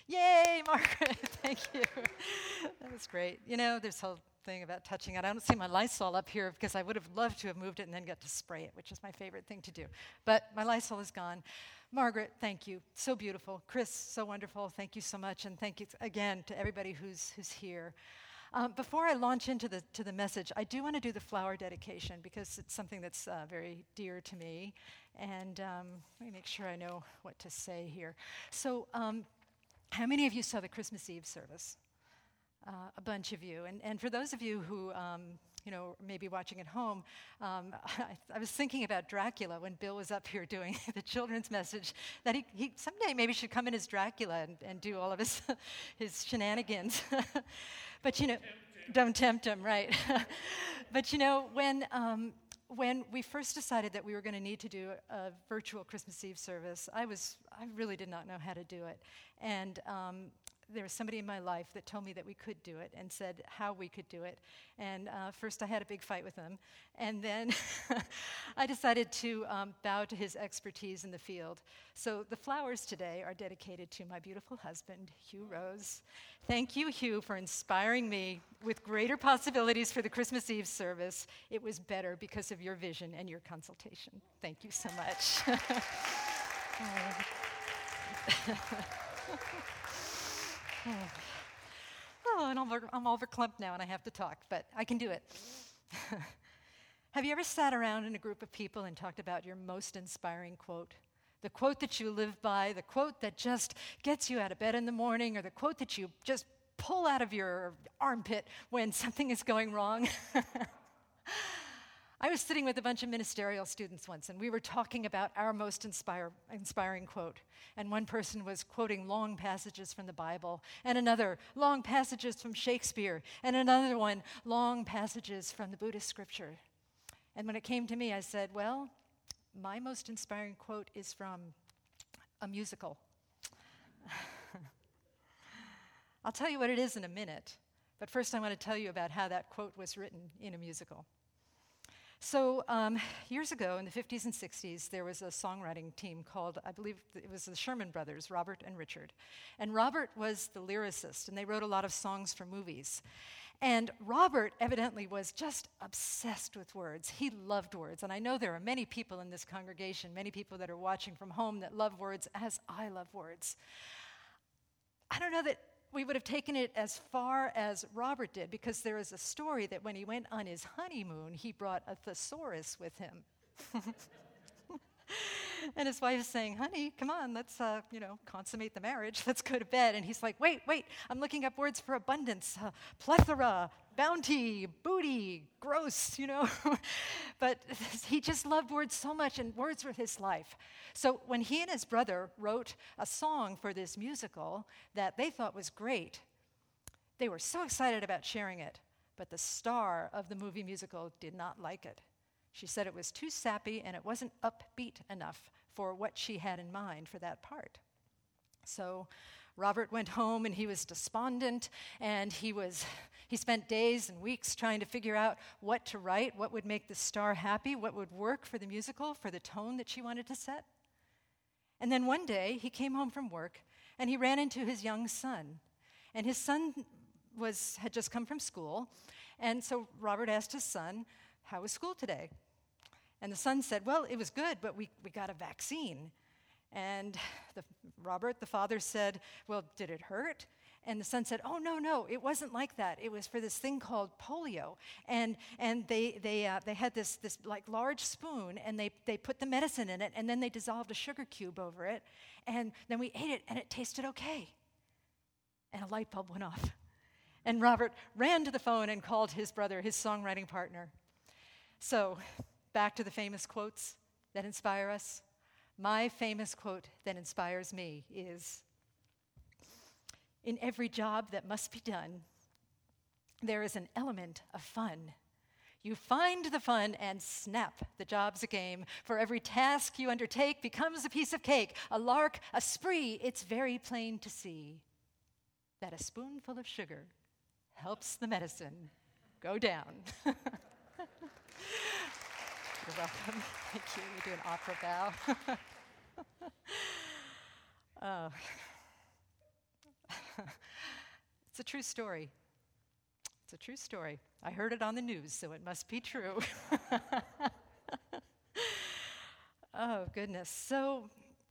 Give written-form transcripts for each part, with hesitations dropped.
Yay, Margaret, thank you. That was great. You know, this whole thing about touching it. I don't see my Lysol up here because I would have loved to have moved it and then got to spray it, which is my favorite thing to do. But my Lysol is gone. Margaret, thank you. So beautiful. Chris, so wonderful. Thank you so much. And thank you again to everybody who's here. Before I launch into the message, I do want to do the flower dedication because it's something that's very dear to me. And let me make sure I know what to say here. So, how many of you saw the Christmas Eve service? A bunch of you. And for those of you who may be watching at home, I was thinking about Dracula when Bill was up here doing the children's message, that he someday maybe should come in as Dracula and do all of his shenanigans. But, don't tempt him, right? But, when we first decided that we were going to need to do a virtual Christmas Eve service, I really did not know how to do it. And there was somebody in my life that told me that we could do it and said how we could do it. And first I had a big fight with him. And then I decided to bow to his expertise in the field. So the flowers today are dedicated to my beautiful husband, Hugh Rose. Thank you, Hugh, for inspiring me with greater possibilities for the Christmas Eve service. It was better because of your vision and your consultation. Thank you so much. Oh, and I'm all verklempt now and I have to talk, but I can do it. Have you ever sat around in a group of people and talked about your most inspiring quote? The quote that you live by, the quote that just gets you out of bed in the morning, or the quote that you just pull out of your armpit when something is going wrong? I was sitting with a bunch of ministerial students once, and we were talking about our most inspiring quote. And one person was quoting long passages from the Bible, and another, long passages from Shakespeare, and another one, long passages from the Buddhist scripture. And when it came to me, I said, well, my most inspiring quote is from a musical. I'll tell you what it is in a minute, but first I want to tell you about how that quote was written in a musical. So years ago, in the 50s and 60s, there was a songwriting team called, I believe it was the Sherman Brothers, Robert and Richard. And Robert was the lyricist, and they wrote a lot of songs for movies. And Robert evidently was just obsessed with words. He loved words. And I know there are many people in this congregation, many people that are watching from home that love words as I love words. I don't know that we would have taken it as far as Robert did, because there is a story that when he went on his honeymoon, he brought a thesaurus with him. And his wife is saying, honey, come on, let's, consummate the marriage. Let's go to bed. And he's like, wait, I'm looking up words for abundance, plethora, bounty, booty, gross, But he just loved words so much, and words were his life. So when he and his brother wrote a song for this musical that they thought was great, they were so excited about sharing it. But the star of the movie musical did not like it. She said it was too sappy and it wasn't upbeat enough for what she had in mind for that part. So Robert went home and he was despondent, and he spent days and weeks trying to figure out what to write, what would make the star happy, what would work for the musical, for the tone that she wanted to set. And then one day he came home from work and he ran into his young son. And his son had just come from school, and so Robert asked his son, how was school today? And the son said, well, it was good, but we got a vaccine. And Robert, the father, said, well, did it hurt? And the son said, oh, no, it wasn't like that. It was for this thing called polio. And they had this like large spoon, and they put the medicine in it, and then they dissolved a sugar cube over it. And then we ate it, and it tasted okay. And a light bulb went off. And Robert ran to the phone and called his brother, his songwriting partner. So, back to the famous quotes that inspire us. My famous quote that inspires me is, in every job that must be done, there is an element of fun. You find the fun and snap, the job's a game. For every task you undertake becomes a piece of cake, a lark, a spree. It's very plain to see that a spoonful of sugar helps the medicine go down. You're welcome. Thank you. We do an opera bow. It's a true story. It's a true story. I heard it on the news, so it must be true. Oh, goodness. So,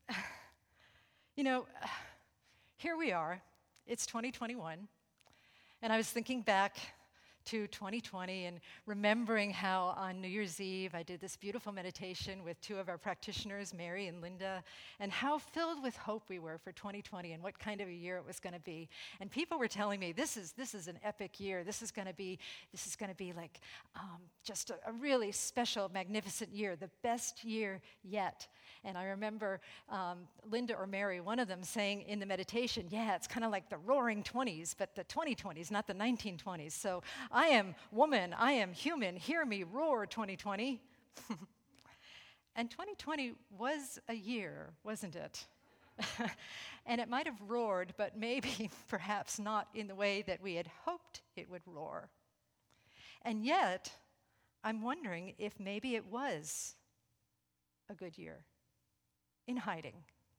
here we are. It's 2021. And I was thinking back to 2020 and remembering how on New Year's Eve I did this beautiful meditation with two of our practitioners, Mary and Linda, and how filled with hope we were for 2020 and what kind of a year it was going to be. And people were telling me, this is an epic year. This is going to be like just a really special, magnificent year, the best year yet. And I remember Linda or Mary, one of them, saying in the meditation, yeah, it's kind of like the roaring 20s, but the 2020s, not the 1920s. So I am woman, I am human, hear me roar, 2020. And 2020 was a year, wasn't it? And it might have roared, but maybe perhaps not in the way that we had hoped it would roar. And yet, I'm wondering if maybe it was a good year in hiding.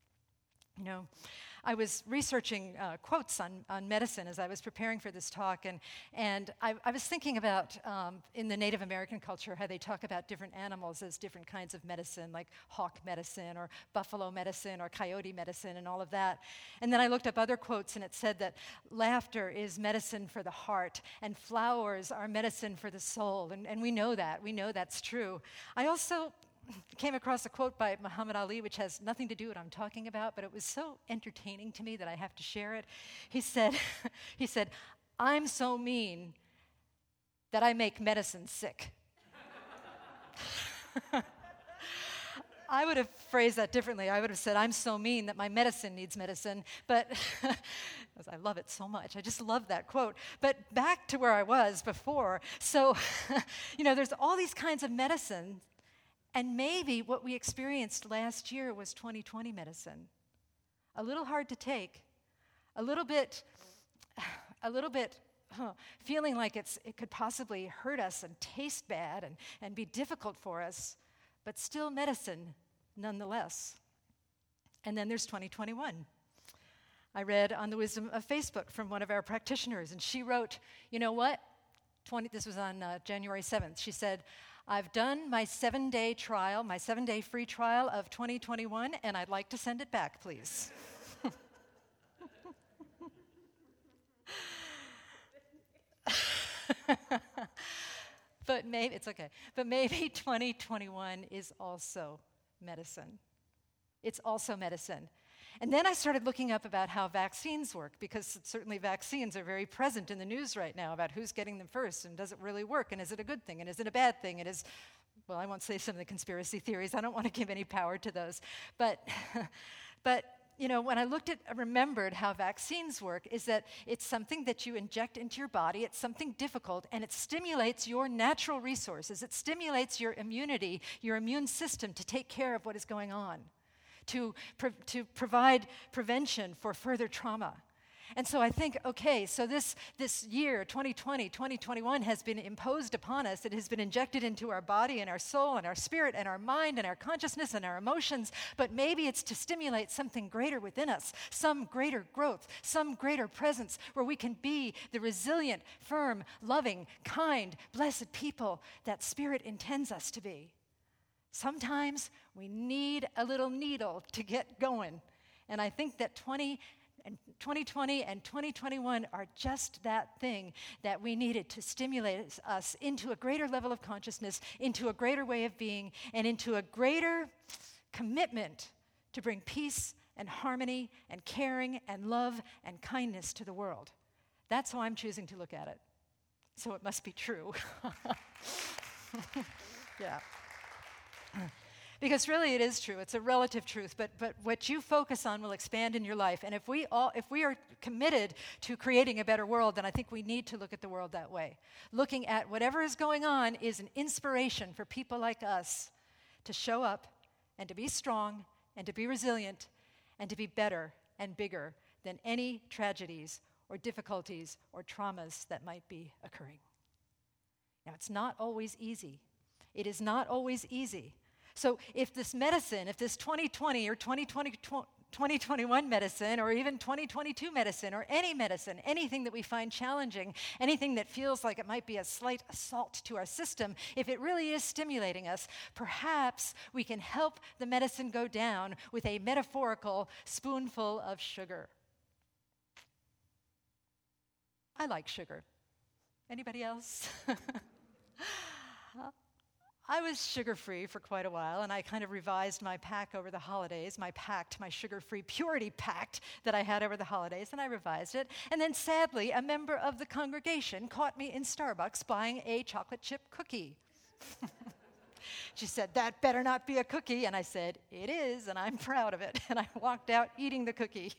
I was researching quotes on medicine as I was preparing for this talk, and I was thinking about, in the Native American culture, how they talk about different animals as different kinds of medicine, like hawk medicine, or buffalo medicine, or coyote medicine, and all of that. And then I looked up other quotes, and it said that laughter is medicine for the heart, and flowers are medicine for the soul, and we know that. We know that's true. I also came across a quote by Muhammad Ali, which has nothing to do with what I'm talking about, but it was so entertaining to me that I have to share it. He said, "I'm so mean that I make medicine sick." I would have phrased that differently. I would have said, "I'm so mean that my medicine needs medicine," but I love it so much. I just love that quote. But back to where I was before. So, there's all these kinds of medicine. And maybe what we experienced last year was 2020 medicine. A little hard to take, a little bit feeling like it could possibly hurt us and taste bad and be difficult for us, but still medicine nonetheless. And then there's 2021. I read on the Wisdom of Facebook from one of our practitioners, and she wrote, you know what? This was on January 7th. She said, "I've done my 7-day trial, my 7-day free trial of 2021, and I'd like to send it back, please." But maybe, it's okay. But maybe 2021 is also medicine. It's also medicine. And then I started looking up about how vaccines work, because certainly vaccines are very present in the news right now about who's getting them first, and does it really work, and is it a good thing, and is it a bad thing, and well, I won't say some of the conspiracy theories. I don't want to give any power to those. But when I remembered how vaccines work, is that it's something that you inject into your body. It's something difficult, and it stimulates your natural resources. It stimulates your immunity, your immune system, to take care of what is going on, to provide prevention for further trauma. And so I think, okay, so this year, 2020, 2021, has been imposed upon us. It has been injected into our body and our soul and our spirit and our mind and our consciousness and our emotions, but maybe it's to stimulate something greater within us, some greater growth, some greater presence, where we can be the resilient, firm, loving, kind, blessed people that Spirit intends us to be. Sometimes we need a little needle to get going. And I think that 2020 and 2021 are just that thing that we needed to stimulate us into a greater level of consciousness, into a greater way of being, and into a greater commitment to bring peace and harmony and caring and love and kindness to the world. That's how I'm choosing to look at it. So it must be true. Yeah. Because really it is true. It's a relative truth, but what you focus on will expand in your life. And if we are committed to creating a better world, then I think we need to look at the world that way. Looking at whatever is going on is an inspiration for people like us to show up and to be strong and to be resilient and to be better and bigger than any tragedies or difficulties or traumas that might be occurring. Now, it's not always easy. It is not always easy. So if this medicine, if this 2020 or 2021 2021 medicine or even 2022 medicine or any medicine, anything that we find challenging, anything that feels like it might be a slight assault to our system, if it really is stimulating us, perhaps we can help the medicine go down with a metaphorical spoonful of sugar. I like sugar. Anybody else? I was sugar-free for quite a while, and I kind of revised my pack over the holidays, my sugar-free purity pact that I had over the holidays, and I revised it. And then sadly, a member of the congregation caught me in Starbucks buying a chocolate chip cookie. She said, "That better not be a cookie." And I said, "It is, and I'm proud of it." And I walked out eating the cookie.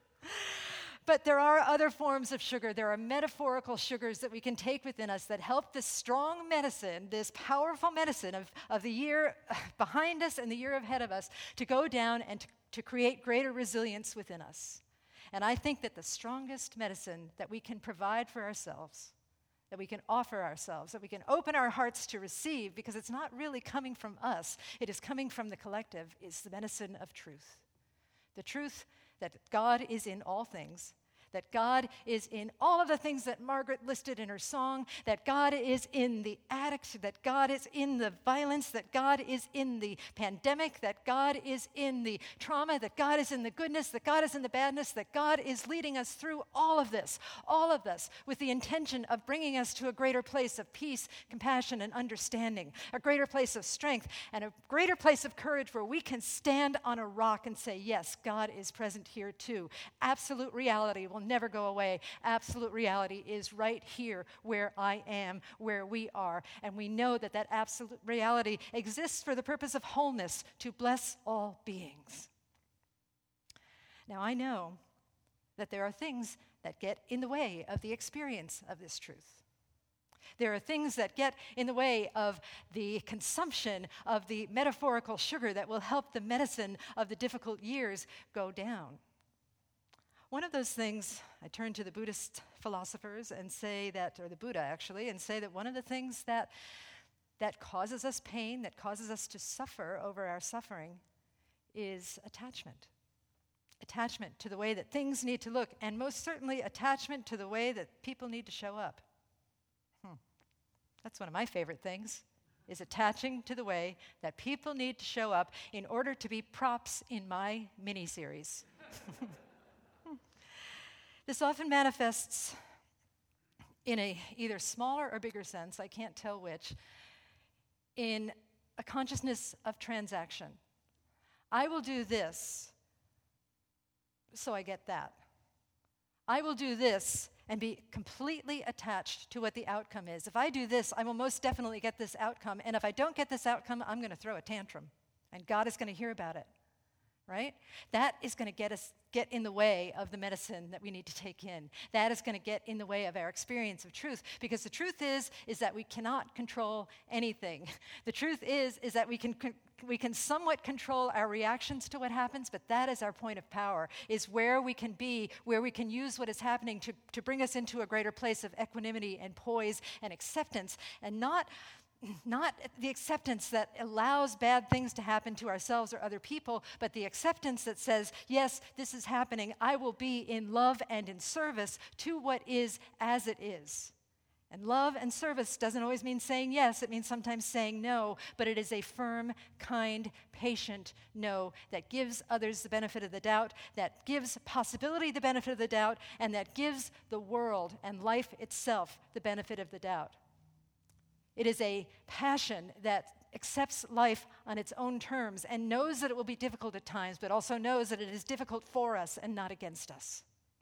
But there are other forms of sugar. There are metaphorical sugars that we can take within us that help this strong medicine, this powerful medicine of the year behind us and the year ahead of us to go down and to create greater resilience within us. And I think that the strongest medicine that we can provide for ourselves, that we can offer ourselves, that we can open our hearts to receive, because it's not really coming from us, it is coming from the collective, is the medicine of truth. The truth that God is in all things, that God is in all of the things that Margaret listed in her song, that God is in the addict, that God is in the violence, that God is in the pandemic, that God is in the trauma, that God is in the goodness, that God is in the badness, that God is leading us through all of this, with the intention of bringing us to a greater place of peace, compassion, and understanding, a greater place of strength, and a greater place of courage where we can stand on a rock and say, yes, God is present here too. Absolute reality will never go away. Absolute reality is right here where I am, where we are. And we know that that absolute reality exists for the purpose of wholeness, to bless all beings. Now, I know that there are things that get in the way of the experience of this truth. There are things that get in the way of the consumption of the metaphorical sugar that will help the medicine of the difficult years go down. One of those things, I turn to the Buddhist philosophers and say that, or the Buddha actually, and say that one of the things that causes us pain, that causes us to suffer over our suffering, is attachment. Attachment to the way that things need to look, and most certainly attachment to the way that people need to show up. That's one of my favorite things, is attaching to the way that people need to show up in order to be props in my mini-series. This often manifests in a either smaller or bigger sense, I can't tell which, in a consciousness of transaction. I will do this, so I get that. I will do this and be completely attached to what the outcome is. If I do this, I will most definitely get this outcome, and if I don't get this outcome, I'm going to throw a tantrum, and God is going to hear about it. Right? That is going to get in the way of the medicine that we need to take in. That is going to get in the way of our experience of truth, because the truth is that we cannot control anything. The truth is that we can somewhat control our reactions to what happens, but that is our point of power, is where we can be, where we can use what is happening to bring us into a greater place of equanimity and poise and acceptance, and not the acceptance that allows bad things to happen to ourselves or other people, but the acceptance that says, yes, this is happening. I will be in love and in service to what is as it is. And love and service doesn't always mean saying yes. It means sometimes saying no, but it is a firm, kind, patient no that gives others the benefit of the doubt, that gives possibility the benefit of the doubt, and that gives the world and life itself the benefit of the doubt. It is a passion that accepts life on its own terms and knows that it will be difficult at times, but also knows that it is difficult for us and not against us.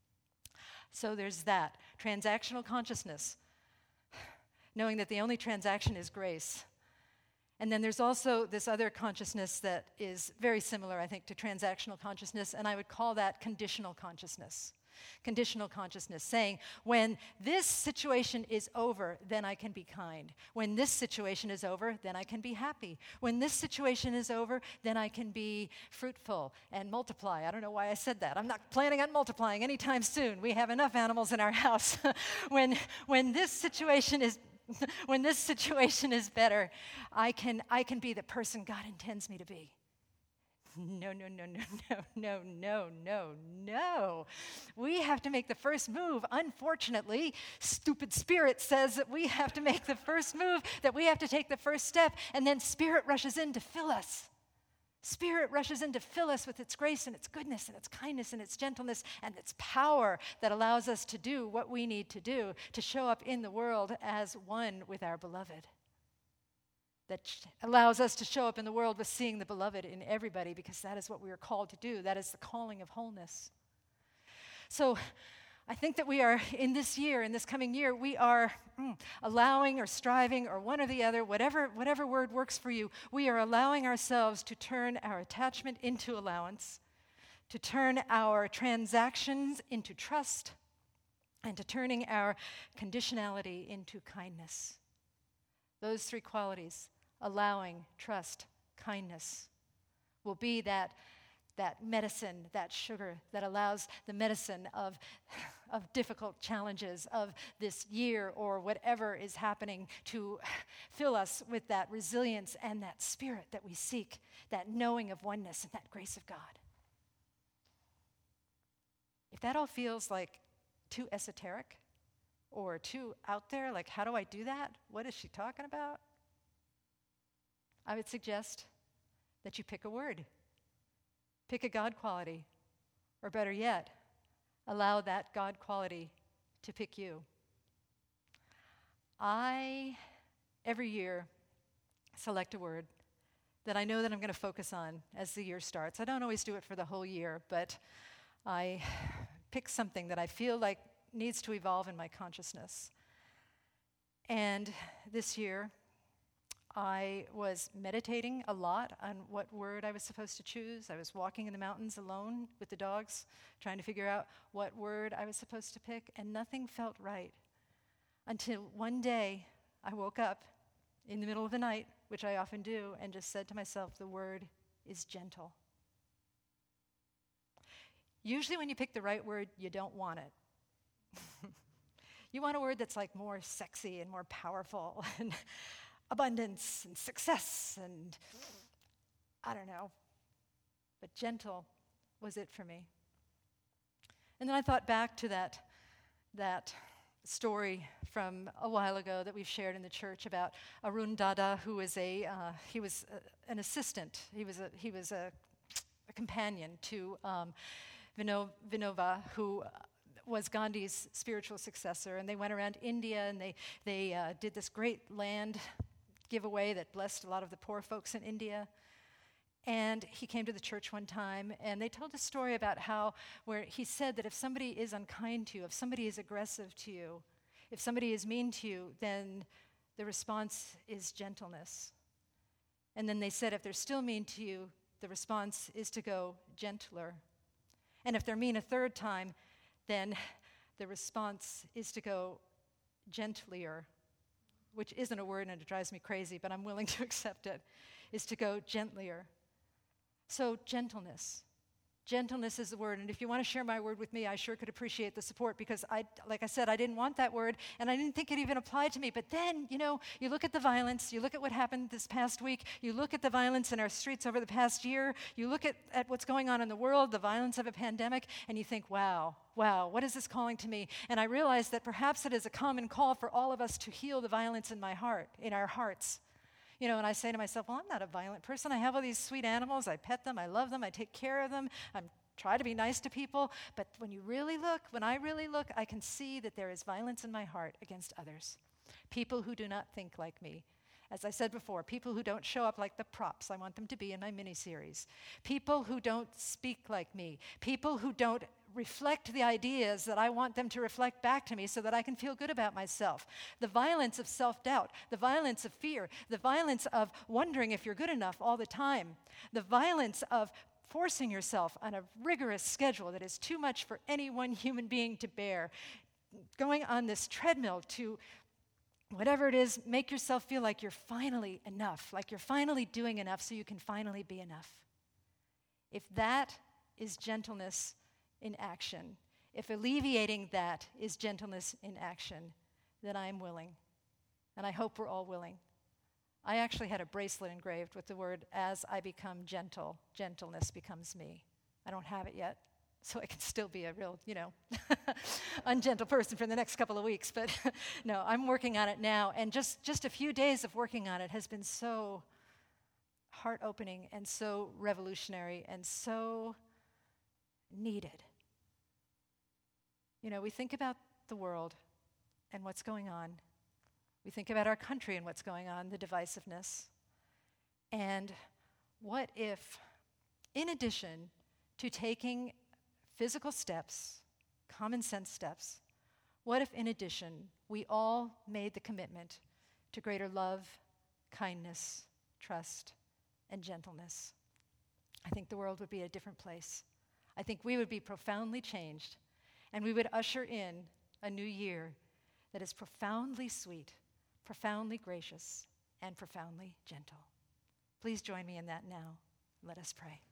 So there's that, transactional consciousness, knowing that the only transaction is grace. And then there's also this other consciousness that is very similar, I think, to transactional consciousness, and I would call that conditional consciousness. Conditional consciousness, saying, when this situation is over, then I can be kind. When this situation is over, then I can be happy. When this situation is over, then I can be fruitful and multiply. I don't know why I said that. I'm not planning on multiplying anytime soon. We have enough animals in our house. When this situation is better, I can be the person God intends me to be. No, no, no, no, no, no, no, no, no. We have to make the first move. Unfortunately, stupid Spirit says that we have to make the first move, that we have to take the first step, and then Spirit rushes in to fill us. Spirit rushes in to fill us with its grace and its goodness and its kindness and its gentleness and its power that allows us to do what we need to do to show up in the world as one with our beloved. That allows us to show up in the world with seeing the beloved in everybody, because that is what we are called to do. That is the calling of wholeness. So I think that we are, in this year, in this coming year, we are allowing or striving or one or the other, whatever word works for you, we are allowing ourselves to turn our attachment into allowance, to turn our transactions into trust, and to turning our conditionality into kindness. Those three qualities, allowing, trust, kindness, will be that medicine, that sugar that allows the medicine of difficult challenges of this year or whatever is happening to fill us with that resilience and that spirit that we seek, that knowing of oneness and that grace of God. If that all feels like too esoteric or too out there, like how do I do that? What is she talking about? I would suggest that you pick a word. Pick a God quality, or better yet, allow that God quality to pick you. I, every year, select a word that I know that I'm going to focus on as the year starts. I don't always do it for the whole year, but I pick something that I feel like needs to evolve in my consciousness. And this year, I was meditating a lot on what word I was supposed to choose. I was walking in the mountains alone with the dogs, trying to figure out what word I was supposed to pick, and nothing felt right. Until one day, I woke up in the middle of the night, which I often do, and just said to myself, the word is gentle. Usually when you pick the right word, you don't want it. You want a word that's like more sexy and more powerful and abundance and success and I don't know. But gentle was it for me. And then I thought back to that story from a while ago that we've shared in the church about Arun Dada, who was an assistant. He was a companion to Vinoba, who was Gandhi's spiritual successor, and they went around India and they did this great land giveaway that blessed a lot of the poor folks in India. And he came to the church one time, and they told a story about where he said that if somebody is unkind to you, if somebody is aggressive to you, if somebody is mean to you, then the response is gentleness. And then they said if they're still mean to you, the response is to go gentler. And if they're mean a third time, then the response is to go gentlier, which isn't a word and it drives me crazy, but I'm willing to accept it, is to go gentlier. So gentleness. Gentleness is the word, and if you want to share my word with me, I sure could appreciate the support, because like I said, I didn't want that word, and I didn't think it even applied to me. But then, you look at the violence, you look at what happened this past week, you look at the violence in our streets over the past year, you look at what's going on in the world, the violence of a pandemic, and you think, wow, what is this calling to me? And I realized that perhaps it is a common call for all of us to heal the violence in our hearts. And I say to myself, well, I'm not a violent person. I have all these sweet animals. I pet them. I love them. I take care of them. I try to be nice to people. But when I really look, I can see that there is violence in my heart against others. People who do not think like me. As I said before, people who don't show up like the props I want them to be in my miniseries. People who don't speak like me. People who don't reflect the ideas that I want them to reflect back to me so that I can feel good about myself. The violence of self-doubt, the violence of fear, the violence of wondering if you're good enough all the time, the violence of forcing yourself on a rigorous schedule that is too much for any one human being to bear, going on this treadmill to whatever it is, make yourself feel like you're finally enough, like you're finally doing enough so you can finally be enough. If that is gentleness in action, if alleviating that is gentleness in action, then I'm willing. And I hope we're all willing. I actually had a bracelet engraved with the word, "As I become gentle, gentleness becomes me." I don't have it yet, so I can still be a real, ungentle person for the next couple of weeks. But no, I'm working on it now. And just a few days of working on it has been so heart-opening and so revolutionary and so needed. We think about the world and what's going on. We think about our country and what's going on, the divisiveness. And what if, in addition to taking physical steps, common sense steps, what if in addition we all made the commitment to greater love, kindness, trust, and gentleness? I think the world would be a different place. I think we would be profoundly changed, and we would usher in a new year that is profoundly sweet, profoundly gracious, and profoundly gentle. Please join me in that now. Let us pray.